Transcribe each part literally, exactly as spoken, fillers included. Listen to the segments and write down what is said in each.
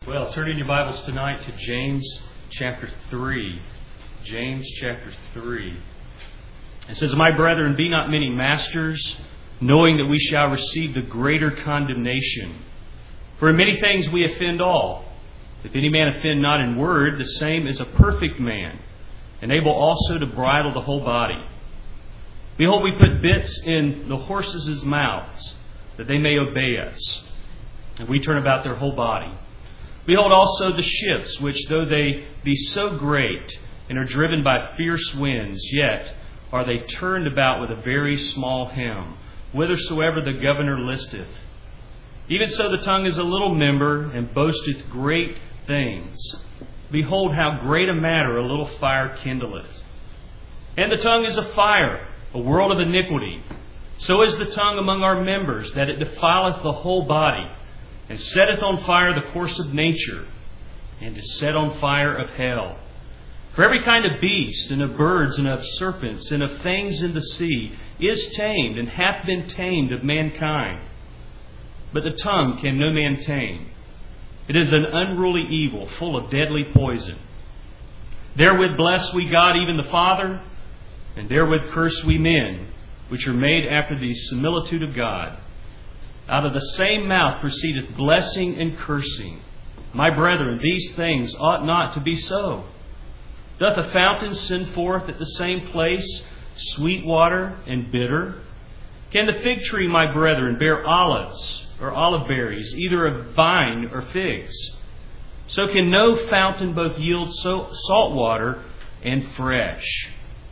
Well, turn in your Bibles tonight to James chapter three. James chapter three. It says, My brethren, be not many masters, knowing that we shall receive the greater condemnation. For in many things we offend all. If any man offend not in word, the same is a perfect man, and able also to bridle the whole body. Behold, we put bits in the horses' mouths, that they may obey us, and we turn about their whole body. Behold also the ships, which though they be so great, and are driven by fierce winds, yet are they turned about with a very small helm, whithersoever the governor listeth. Even so the tongue is a little member, and boasteth great things. Behold how great a matter a little fire kindleth. And the tongue is a fire, a world of iniquity. So is the tongue among our members, that it defileth the whole body, and setteth on fire the course of nature, and is set on fire of hell. For every kind of beast, and of birds, and of serpents, and of things in the sea, is tamed, and hath been tamed of mankind. But the tongue can no man tame. It is an unruly evil, full of deadly poison. Therewith bless we God, even the Father, and therewith curse we men, which are made after the similitude of God. Out of the same mouth proceedeth blessing and cursing. My brethren, these things ought not to be so. Doth a fountain send forth at the same place sweet water and bitter? Can the fig tree, my brethren, bear olives or olive berries, either of vine or figs? So can no fountain both yield so salt water and fresh.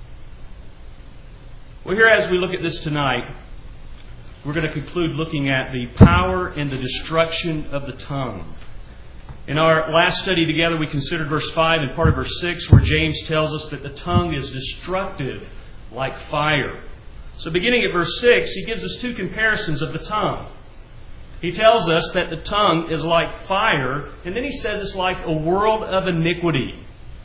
Well, here as we look at this tonight, we're going to conclude looking at the power and the destruction of the tongue. In our last study together, we considered verse five and part of verse six, where James tells us that the tongue is destructive like fire. So beginning at verse six, he gives us two comparisons of the tongue. He tells us that the tongue is like fire, and then he says it's like a world of iniquity.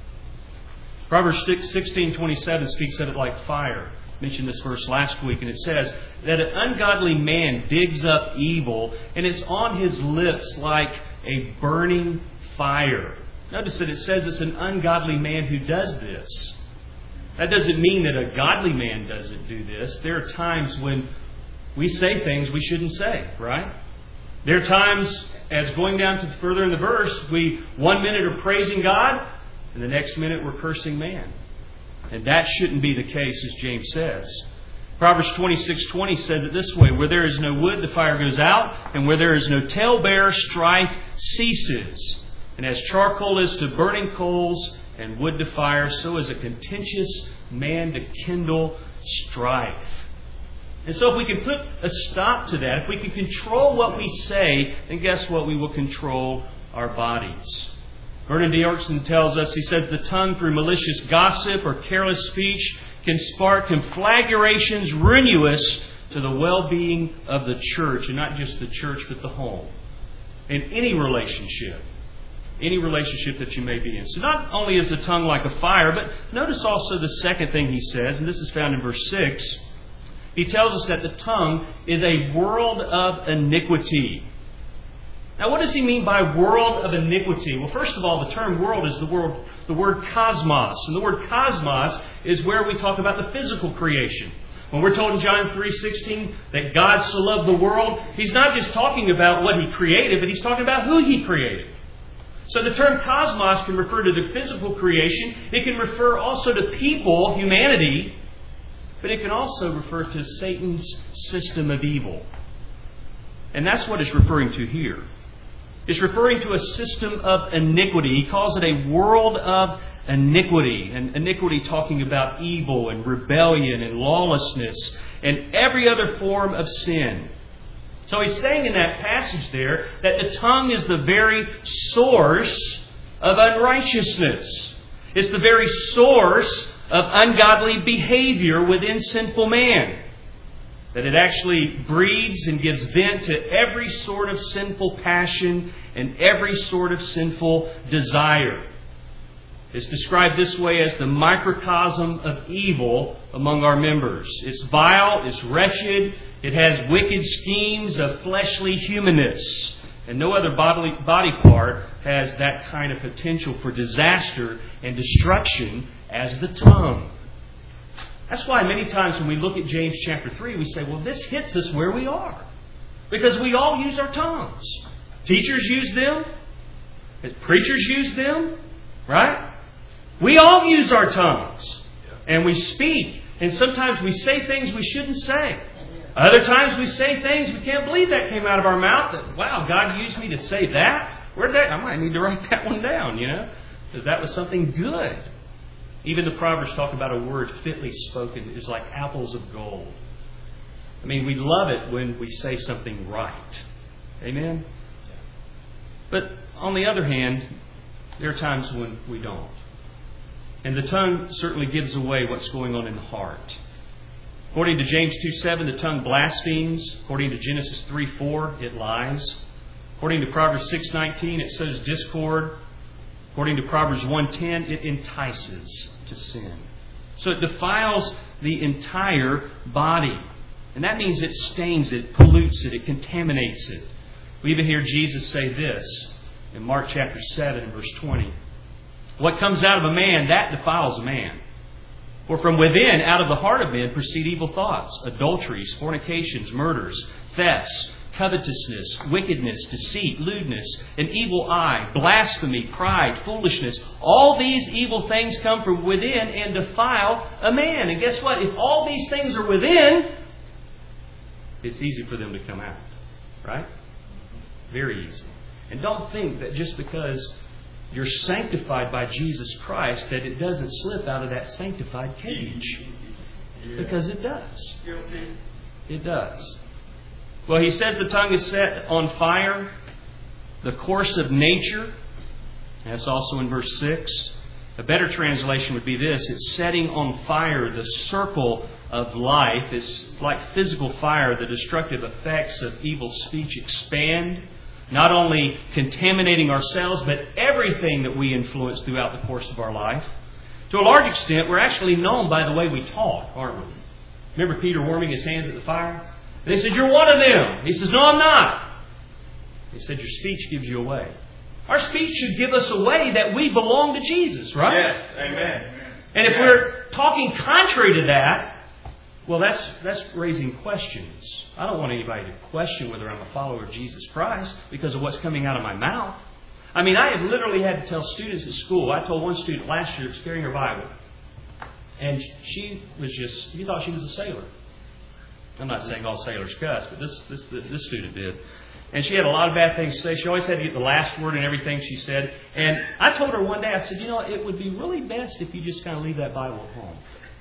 Proverbs sixteen twenty-seven speaks of it like fire. I mentioned this verse last week, and it says that an ungodly man digs up evil, and it's on his lips like a burning fire. Notice that it says it's an ungodly man who does this. That doesn't mean that a godly man doesn't do this. There are times when we say things we shouldn't say, right? There are times, as going down to further in the verse, we one minute are praising God, and the next minute we're cursing man. And that shouldn't be the case, as James says. Proverbs twenty-six twenty says it this way, Where there is no wood, the fire goes out, and where there is no talebearer, strife ceases. And as charcoal is to burning coals, and wood to fire, so is a contentious man to kindle strife. And so if we can put a stop to that, if we can control what we say, then guess what? We will control our bodies. Vernon D'Orson tells us, he says, the tongue through malicious gossip or careless speech can spark conflagrations ruinous to the well-being of the church, and not just the church, but the home. In any relationship, any relationship that you may be in. So not only is the tongue like a fire, but notice also the second thing he says, and this is found in verse six. He tells us that the tongue is a world of iniquity. Now, what does he mean by world of iniquity? Well, first of all, the term world is the word, the word cosmos. And the word cosmos is where we talk about the physical creation. When we're told in John three sixteen that God so loved the world, he's not just talking about what he created, but he's talking about who he created. So the term cosmos can refer to the physical creation. It can refer also to people, humanity, but it can also refer to Satan's system of evil. And that's what it's referring to here. It's referring to a system of iniquity. He calls it a world of iniquity. And iniquity talking about evil and rebellion and lawlessness and every other form of sin. So he's saying in that passage there that the tongue is the very source of unrighteousness. It's the very source of ungodly behavior within sinful man. That it actually breeds and gives vent to every sort of sinful passion and every sort of sinful desire. It's described this way as the microcosm of evil among our members. It's vile, it's wretched, it has wicked schemes of fleshly humanness. And no other bodily body part has that kind of potential for disaster and destruction as the tongue. That's why many times when we look at James chapter three, we say, well, this hits us where we are. Because we all use our tongues. Teachers use them. Preachers use them. Right? We all use our tongues. And we speak. And sometimes we say things we shouldn't say. Other times we say things we can't believe that came out of our mouth. That, wow, God used me to say that? Where'd that? I might need to write that one down, you know. Because that was something good. Even the Proverbs talk about a word fitly spoken is like apples of gold. I mean, we love it when we say something right. Amen? But on the other hand, there are times when we don't. And the tongue certainly gives away what's going on in the heart. According to James two seven, the tongue blasphemes. According to Genesis three four, it lies. According to Proverbs six nineteen, it sows discord. According to Proverbs one ten, it entices to sin. So it defiles the entire body. And that means it stains it, pollutes it, it contaminates it. We even hear Jesus say this in Mark chapter seven and verse twenty. What comes out of a man, that defiles a man. For from within, out of the heart of men, proceed evil thoughts, adulteries, fornications, murders, thefts, covetousness, wickedness, deceit, lewdness, an evil eye, blasphemy, pride, foolishness. All these evil things come from within and defile a man. And guess what? If all these things are within, it's easy for them to come out. Right? Very easy. And don't think that just because you're sanctified by Jesus Christ that it doesn't slip out of that sanctified cage. Because it does. It does. Well, he says the tongue is set on fire. The course of nature. That's also in verse six. A better translation would be this. It's setting on fire the circle of life. It's like physical fire. The destructive effects of evil speech expand. Not only contaminating ourselves, but everything that we influence throughout the course of our life. To a large extent, we're actually known by the way we talk, aren't we? Remember Peter warming his hands at the fire? And he said, "You're one of them." He says, "No, I'm not." He said, "Your speech gives you away." Our speech should give us away that we belong to Jesus, right? Yes, amen. And if yes. we're talking contrary to that, well, that's that's raising questions. I don't want anybody to question whether I'm a follower of Jesus Christ because of what's coming out of my mouth. I mean, I have literally had to tell students at school. I told one student last year, carrying her Bible, and she was just, you thought she was a sailor. I'm not saying all sailors cuss, but this this this student did. And she had a lot of bad things to say. She always had to get the last word in everything she said. And I told her one day, I said, you know, it would be really best if you just kind of leave that Bible at home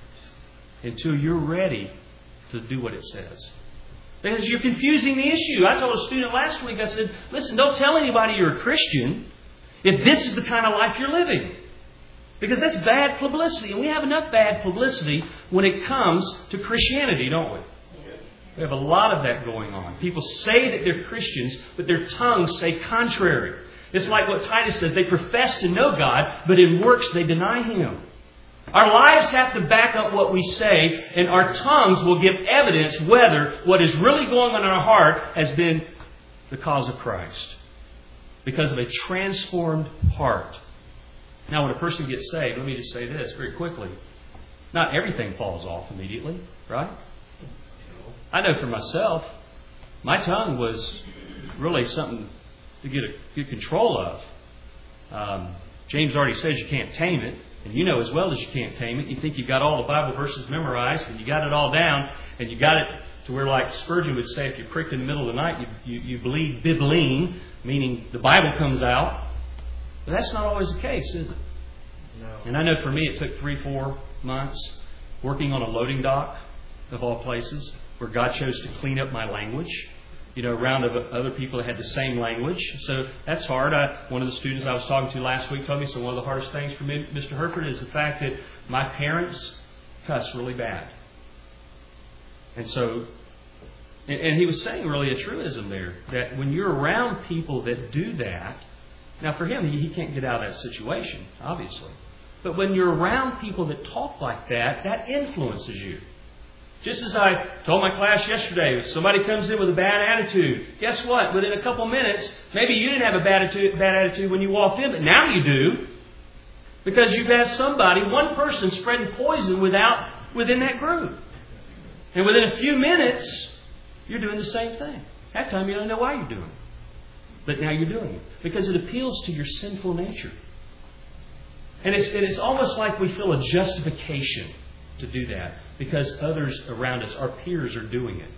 until you're ready to do what it says. Because you're confusing the issue. I told a student last week, I said, listen, don't tell anybody you're a Christian if this is the kind of life you're living. Because that's bad publicity. And we have enough bad publicity when it comes to Christianity, don't we? We have a lot of that going on. People say that they're Christians, but their tongues say contrary. It's like what Titus says. They profess to know God, but in works they deny Him. Our lives have to back up what we say, and our tongues will give evidence whether what is really going on in our heart has been the cause of Christ. Because of a transformed heart. Now, when a person gets saved, let me just say this very quickly. Not everything falls off immediately, right? I know for myself, my tongue was really something to get a good control of. Um, James already says you can't tame it. And you know as well as you can't tame it. You think you've got all the Bible verses memorized and you got it all down. And you got it to where, like Spurgeon would say, if you're pricked in the middle of the night, you, you, you bleed bibline, meaning the Bible comes out. But that's not always the case, is it? No. And I know for me it took three, four months working on a loading dock, of all places, where God chose to clean up my language. You know, around other people that had the same language. So that's hard. I, one of the students I was talking to last week told me, so one of the hardest things for me, Mister Herford, is the fact that my parents cuss really bad. And so, and, and he was saying really a truism there, that when you're around people that do that, now for him, he, he can't get out of that situation, obviously. But when you're around people that talk like that, that influences you. Just as I told my class yesterday, if somebody comes in with a bad attitude, guess what? Within a couple minutes, maybe you didn't have a bad attitude, bad attitude when you walked in, but now you do. Because you've had somebody, one person, spreading poison without within that group. And within a few minutes, you're doing the same thing. That time you don't know why you're doing it. But now you're doing it. Because it appeals to your sinful nature. And it's, it's almost like we feel a justification to do that because others around us, our peers, are doing it.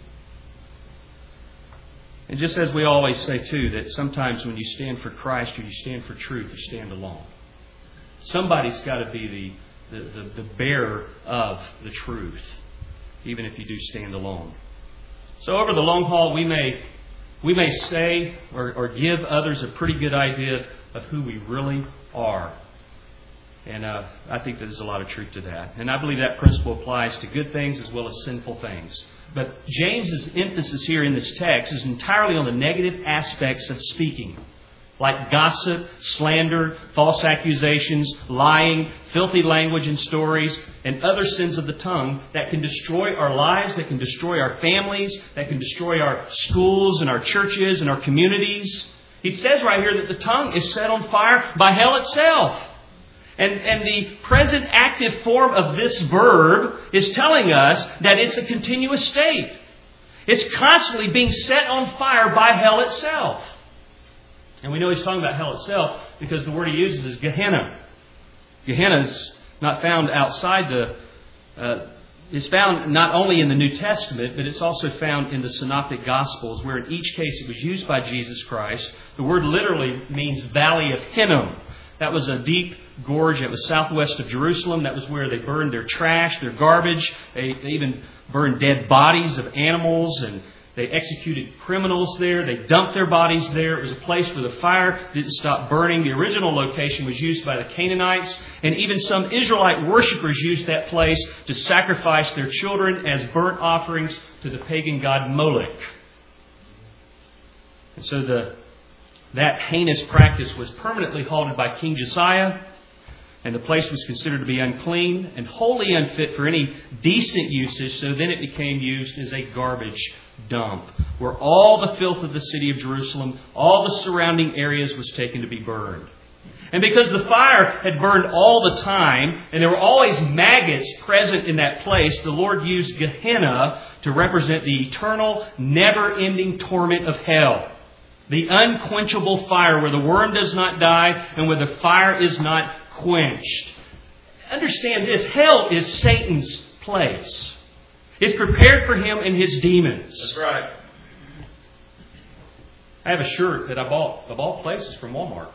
And just as we always say too, that sometimes when you stand for Christ or you stand for truth, you stand alone. Somebody's got to be the, the, the, the bearer of the truth, even if you do stand alone. So over the long haul, we may we may say or, or give others a pretty good idea of who we really are. And uh, I think there's a lot of truth to that. And I believe that principle applies to good things as well as sinful things. But James's emphasis here in this text is entirely on the negative aspects of speaking, like gossip, slander, false accusations, lying, filthy language and stories, and other sins of the tongue that can destroy our lives, that can destroy our families, that can destroy our schools and our churches and our communities. He says right here that the tongue is set on fire by hell itself. And, and the present active form of this verb is telling us that it's a continuous state. It's constantly being set on fire by hell itself. And we know he's talking about hell itself because the word he uses is Gehenna. Gehenna is not found outside the... Uh, it's found not only in the New Testament, but it's also found in the Synoptic Gospels, where in each case it was used by Jesus Christ. The word literally means Valley of Hinnom. That was a deep gorge that was southwest of Jerusalem. That was where they burned their trash, their garbage. They, they even burned dead bodies of animals, and they executed criminals there. They dumped their bodies there. It was a place where the fire didn't stop burning. The original location was used by the Canaanites, and even some Israelite worshippers used that place to sacrifice their children as burnt offerings to the pagan god Molech. And so the That heinous practice was permanently halted by King Josiah, and the place was considered to be unclean and wholly unfit for any decent usage, so then it became used as a garbage dump, where all the filth of the city of Jerusalem, all the surrounding areas, was taken to be burned. And because the fire had burned all the time, and there were always maggots present in that place, the Lord used Gehenna to represent the eternal, never-ending torment of hell. The unquenchable fire where the worm does not die and where the fire is not quenched. Understand this, hell is Satan's place. It's prepared for him and his demons. That's right. I have a shirt that I bought, of all places, from Walmart.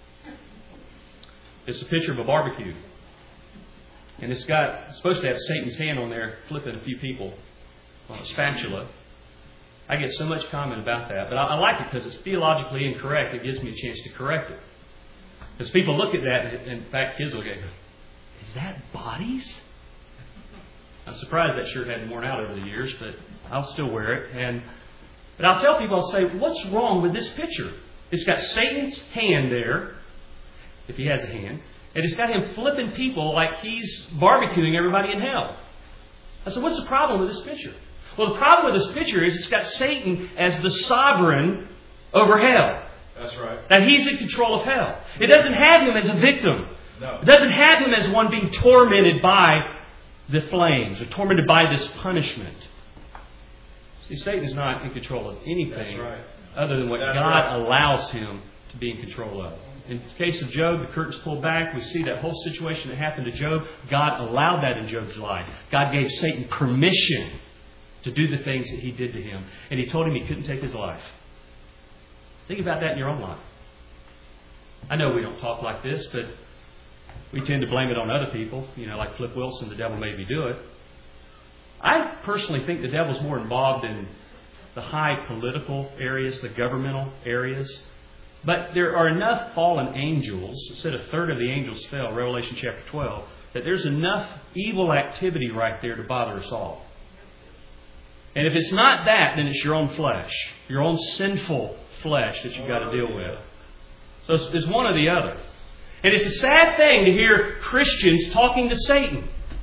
It's a picture of a barbecue. And it's got, it's supposed to have Satan's hand on there flipping a few people on a spatula. I get so much comment about that, but I, I like it because it's theologically incorrect. It gives me a chance to correct it. Because people look at that, and in fact, kids will go, "Is that bodies?" I'm surprised that shirt hadn't worn out over the years, but I'll still wear it. And but I'll tell people, I'll say, "What's wrong with this picture?" It's got Satan's hand there, if he has a hand, and it's got him flipping people like he's barbecuing everybody in hell. I said, "What's the problem with this picture?" Well, the problem with this picture is it's got Satan as the sovereign over hell. That's right. That he's in control of hell. It doesn't have him as a victim. No. It doesn't have him as one being tormented by the flames or tormented by this punishment. See, Satan is not in control of anything That's right. other than what That's God right. allows him to be in control of. In the case of Job, the curtain's pulled back. We see that whole situation that happened to Job. God allowed that in Job's life. God gave Satan permission to do the things that he did to him. And he told him he couldn't take his life. Think about that in your own life. I know we don't talk like this, but we tend to blame it on other people. You know, like Flip Wilson, the devil made me do it. I personally think the devil's more involved in the high political areas, the governmental areas. But there are enough fallen angels, it said a third of the angels fell, Revelation chapter twelve, that there's enough evil activity right there to bother us all. And if it's not that, then it's your own flesh, your own sinful flesh that you've got to deal with. So it's, it's one or the other. And it's a sad thing to hear Christians talking to Satan.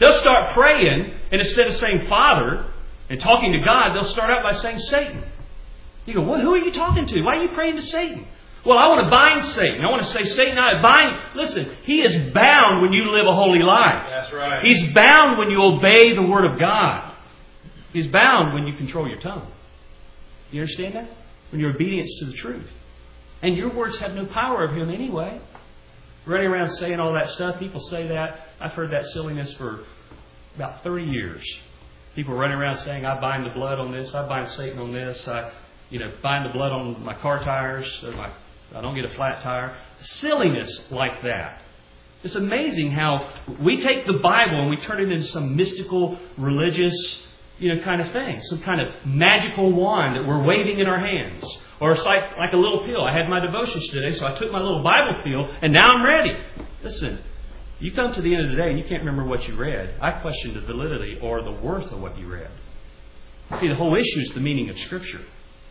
They'll start praying, and instead of saying Father and talking to God, they'll start out by saying Satan. You go, well, who are you talking to? Why are you praying to Satan? Well, I want to bind Satan. I want to say, Satan, I bind. Listen, he is bound when you live a holy life. That's right. He's bound when you obey the Word of God. He's bound when you control your tongue. You understand that? When you're obedient to the truth. And your words have no power of Him anyway. Running around saying all that stuff. People say that. I've heard that silliness for about thirty years. People running around saying, I bind the blood on this. I bind Satan on this. I, you know, bind the blood on my car tires. So my, I don't get a flat tire. Silliness like that. It's amazing how we take the Bible and we turn it into some mystical, religious, you know, kind of thing. Some kind of magical wand that we're waving in our hands. Or it's like, like a little pill. I had my devotions today, so I took my little Bible pill, and now I'm ready. Listen, you come to the end of the day and you can't remember what you read. I question the validity or the worth of what you read. See, the whole issue is the meaning of Scripture.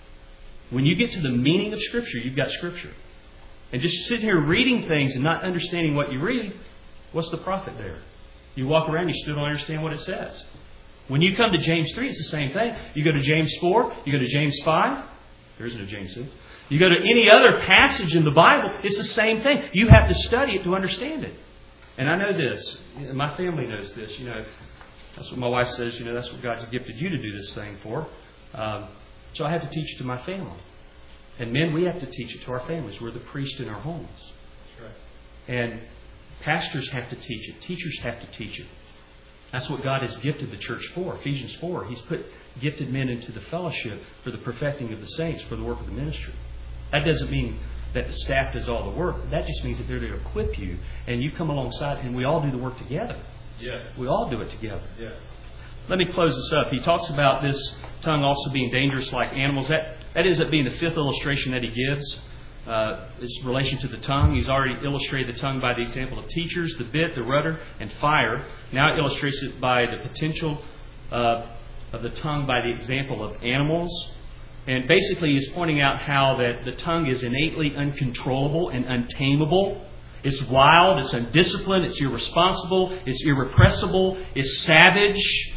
When you get to the meaning of Scripture, you've got Scripture. And just sitting here reading things and not understanding what you read, what's the profit there? You walk around, you still don't understand what it says. When you come to James three, it's the same thing. You go to James four, you go to James five. There isn't a James six. You go to any other passage in the Bible, it's the same thing. You have to study it to understand it. And I know this. My family knows this. You know, that's what my wife says. You know, that's what God's gifted you to do this thing for. Um, so I have to teach it to my family. And men, we have to teach it to our families. We're the priest in our homes. That's right. And pastors have to teach it. Teachers have to teach it. That's what God has gifted the church for. Ephesians four, He's put gifted men into the fellowship for the perfecting of the saints, for the work of the ministry. That doesn't mean that the staff does all the work. That just means that they're there to equip you, and you come alongside, and we all do the work together. Yes. We all do it together. Yes. Let me close this up. He talks about this tongue also being dangerous like animals. That, that ends up being the fifth illustration that he gives. Uh, its relation to the tongue. He's already illustrated the tongue by the example of teachers, the bit, the rudder, and fire. Now he illustrates it by the potential uh, of the tongue by the example of animals. And basically he's pointing out how that the tongue is innately uncontrollable and untamable. It's wild, it's undisciplined, it's irresponsible, it's irrepressible, it's savage.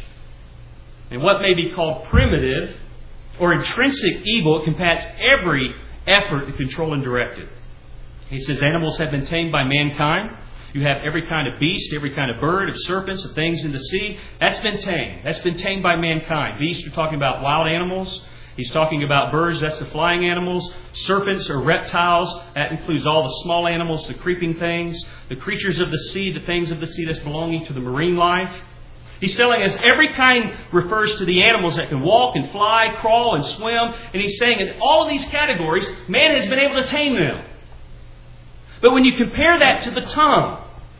And what may be called primitive or intrinsic evil, it combats every effort to control and direct it. He says animals have been tamed by mankind. You have every kind of beast, every kind of bird, of serpents, of things in the sea. That's been tamed. That's been tamed by mankind. Beasts, we're talking about wild animals. He's talking about birds, that's the flying animals. Serpents or reptiles, that includes all the small animals, the creeping things. The creatures of the sea, the things of the sea that's belonging to the marine life. He's telling us every kind refers to the animals that can walk and fly, crawl and swim. And he's saying in all of these categories, man has been able to tame them. But when you compare that to the tongue,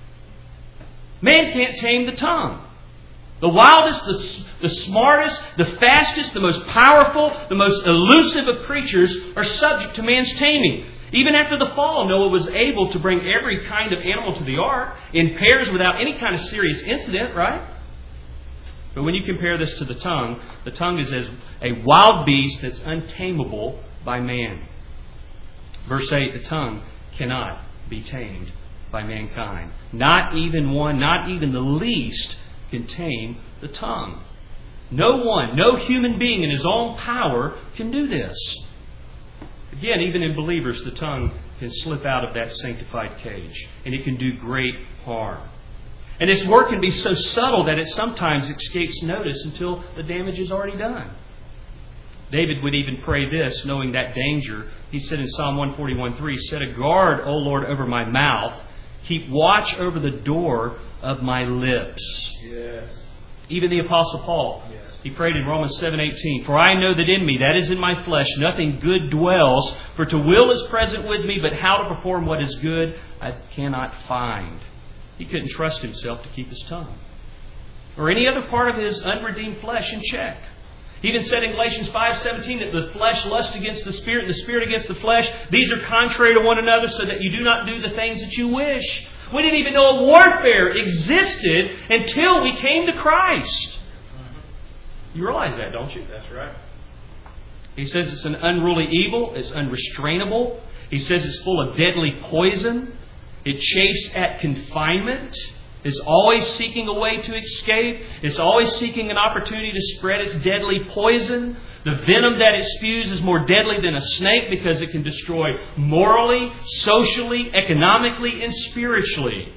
man can't tame the tongue. The wildest, the, the smartest, the fastest, the most powerful, the most elusive of creatures are subject to man's taming. Even after the fall, Noah was able to bring every kind of animal to the ark in pairs without any kind of serious incident, right? But when you compare this to the tongue, the tongue is as a wild beast that's untamable by man. Verse eight, the tongue cannot be tamed by mankind. Not even one, not even the least, can tame the tongue. No one, no human being in his own power can do this. Again, even in believers, the tongue can slip out of that sanctified cage, and it can do great harm. And its work can be so subtle that it sometimes escapes notice until the damage is already done. David would even pray this, knowing that danger. He said in Psalm one forty-one three, set a guard, O Lord, over my mouth. Keep watch over the door of my lips. Yes. Even the Apostle Paul, yes. He prayed in Romans seven eighteen, for I know that in me, that is in my flesh, nothing good dwells. For to will is present with me, but how to perform what is good I cannot find. He couldn't trust himself to keep his tongue or any other part of his unredeemed flesh in check. He even said in Galatians five seventeen that the flesh lusts against the spirit and the spirit against the flesh. These are contrary to one another so that you do not do the things that you wish. We didn't even know a warfare existed until we came to Christ. You realize that, don't you? That's right. He says it's an unruly evil. It's unrestrainable. He says it's full of deadly poison. It chafes at confinement. is always seeking a way to escape. It's always seeking an opportunity to spread its deadly poison. The venom that it spews is more deadly than a snake because it can destroy morally, socially, economically, and spiritually.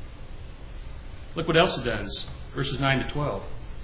Look what else it does. Verses nine to twelve.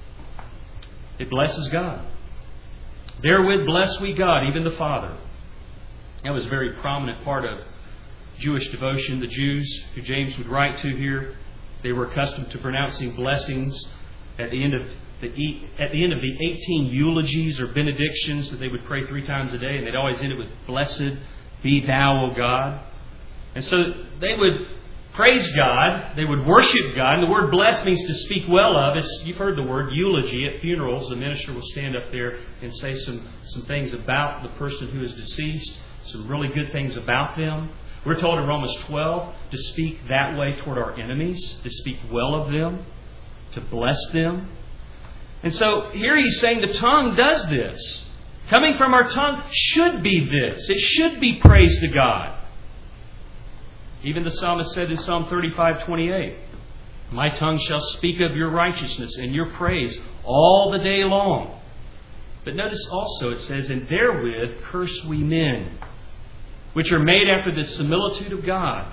It blesses God. Therewith bless we God, even the Father. That was a very prominent part of Jewish devotion. The Jews who James would write to here, they were accustomed to pronouncing blessings at the end of the at the end of the eighteen eulogies or benedictions that they would pray three times a day, and they'd always end it with "Blessed be Thou, O God." And so they would praise God, they would worship God, and the word "bless" means to speak well of. It's, you've heard the word eulogy at funerals. The minister will stand up there and say some some things about the person who is deceased, some really good things about them. We're told in Romans twelve to speak that way toward our enemies, to speak well of them, to bless them. And so here he's saying the tongue does this. Coming from our tongue should be this. It should be praise to God. Even the psalmist said in Psalm thirty-five twenty-eight, "My tongue shall speak of your righteousness and your praise all the day long." But notice also it says, "And therewith curse we men, which are made after the similitude of God."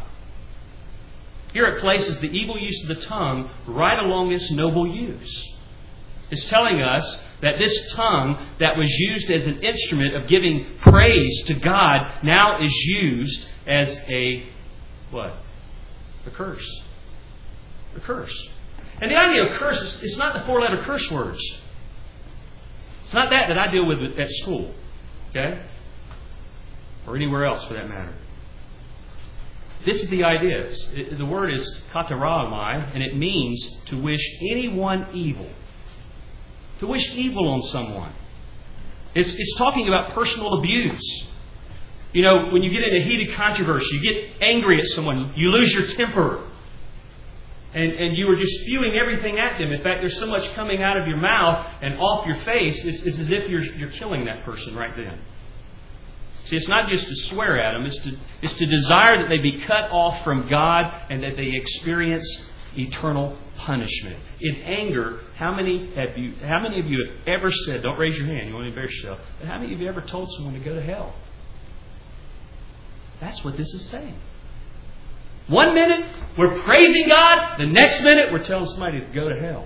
Here it places the evil use of the tongue right along its noble use. It's telling us that this tongue that was used as an instrument of giving praise to God now is used as a, what? A curse. A curse. And the idea of curse is it's not the four-letter curse words. It's not that that I deal with at school. Okay? Or anywhere else for that matter. This is the idea. It, the word is kataramai, and it means to wish anyone evil. To wish evil on someone. It's, it's talking about personal abuse. You know, when you get in a heated controversy, you get angry at someone, you lose your temper. And, and you are just spewing everything at them. In fact, there's so much coming out of your mouth and off your face, it's, it's as if you're, you're killing that person right then. See, it's not just to swear at them, it's to, it's to desire that they be cut off from God and that they experience eternal punishment. In anger, how many have you how many of you have ever said, don't raise your hand, you want to embarrass yourself, but how many of you have ever told someone to go to hell? That's what this is saying. One minute we're praising God, the next minute we're telling somebody to go to hell.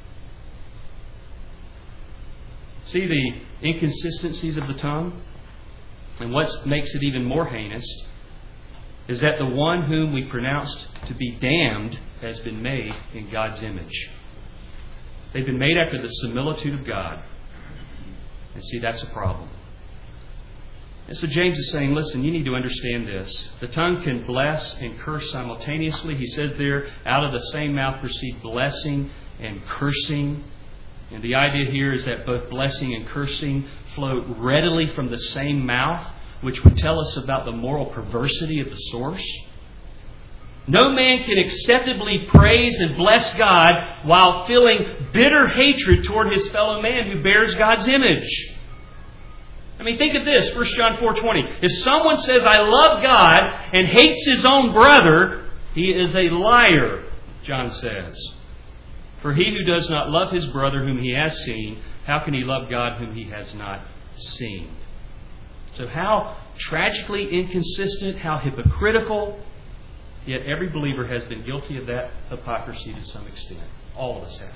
See the inconsistencies of the tongue? And what makes it even more heinous is that the one whom we pronounced to be damned has been made in God's image. They've been made after the similitude of God. And see, that's a problem. And so James is saying, listen, you need to understand this. The tongue can bless and curse simultaneously. He says there, out of the same mouth proceed blessing and cursing. And the idea here is that both blessing and cursing flow readily from the same mouth, which would tell us about the moral perversity of the source. No man can acceptably praise and bless God while feeling bitter hatred toward his fellow man who bears God's image. I mean, think of this, First John four twenty. If someone says, I love God, and hates his own brother, he is a liar, John says. For he who does not love his brother whom he has seen, how can he love God whom he has not seen? So how tragically inconsistent, how hypocritical, yet every believer has been guilty of that hypocrisy to some extent. All of us have.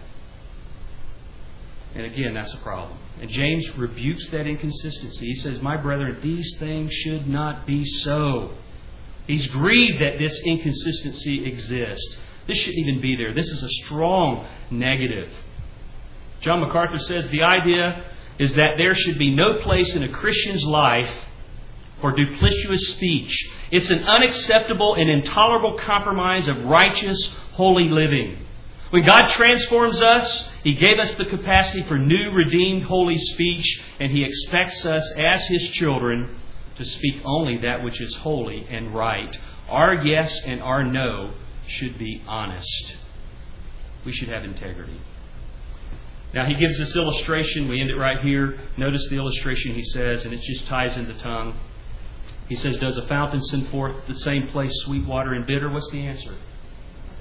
And again, that's a problem. And James rebukes that inconsistency. He says, my brethren, these things should not be so. He's grieved that this inconsistency exists. This shouldn't even be there. This is a strong negative. John MacArthur says the idea is that there should be no place in a Christian's life for duplicitous speech. It's an unacceptable and intolerable compromise of righteous, holy living. When God transforms us, He gave us the capacity for new, redeemed, holy speech, and He expects us as His children to speak only that which is holy and right. Our yes and our no should be honest. We should have integrity. Now, he gives this illustration. We end it right here. Notice the illustration he says, and it just ties in the tongue. He says, does a fountain send forth the same place sweet water and bitter? What's the answer?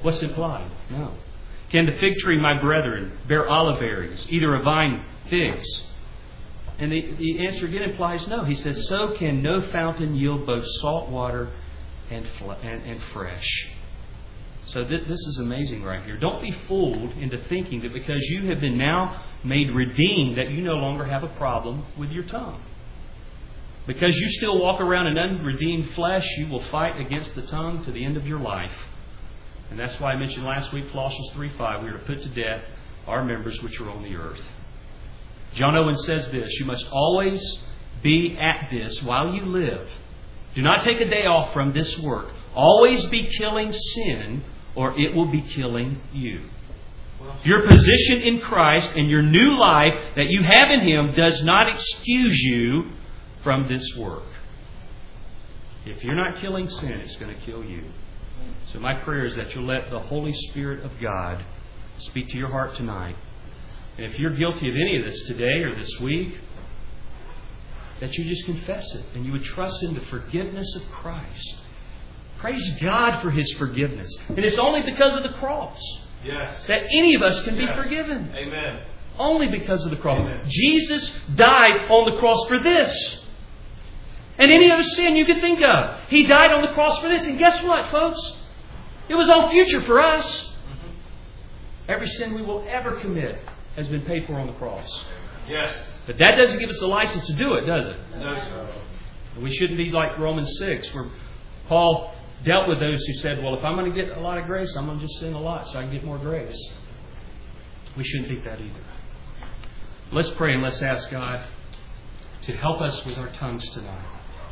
What's implied? No. Can the fig tree, my brethren, bear olive berries, either a vine figs? And the, the answer again implies no. He says, so can no fountain yield both salt water and, fl- and, and fresh. So th- this is amazing right here. Don't be fooled into thinking that because you have been now made redeemed that you no longer have a problem with your tongue. Because you still walk around in unredeemed flesh, you will fight against the tongue to the end of your life. And that's why I mentioned last week, Colossians three five, we are to put to death our members which are on the earth. John Owen says this, you must always be at this while you live. Do not take a day off from this work. Always be killing sin, or it will be killing you. Your position in Christ and your new life that you have in Him does not excuse you from this work. If you're not killing sin, it's going to kill you. So my prayer is that you'll let the Holy Spirit of God speak to your heart tonight. And if you're guilty of any of this today or this week, that you just confess it and you would trust in the forgiveness of Christ. Praise God for His forgiveness. And it's only because of the cross Yes. that any of us can Yes. be forgiven. Amen. Only because of the cross. Amen. Jesus died on the cross for this. And any other sin you could think of. He died on the cross for this. And guess what, folks? It was all future for us. Mm-hmm. Every sin we will ever commit has been paid for on the cross. Yes. But that doesn't give us a license to do it, does it? No, sir. We shouldn't be like Romans six, where Paul dealt with those who said, well, if I'm going to get a lot of grace, I'm going to just sin a lot so I can get more grace. We shouldn't think that either. Let's pray and let's ask God to help us with our tongues tonight.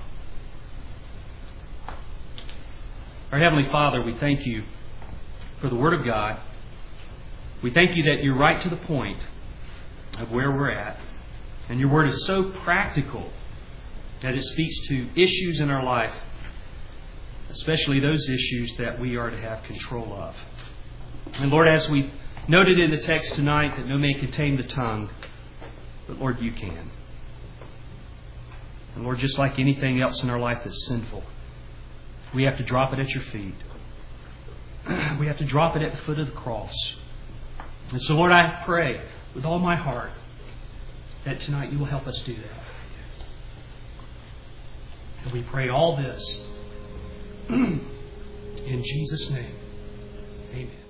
Our Heavenly Father, we thank You for the Word of God. We thank You that You're right to the point of where we're at. And Your Word is so practical that it speaks to issues in our life, especially those issues that we are to have control of. And Lord, as we noted in the text tonight, that no man can tame the tongue, but Lord, You can. And Lord, just like anything else in our life that's sinful, we have to drop it at Your feet. We have to drop it at the foot of the cross. And so, Lord, I pray with all my heart that tonight You will help us do that. And we pray all this in Jesus' name. Amen.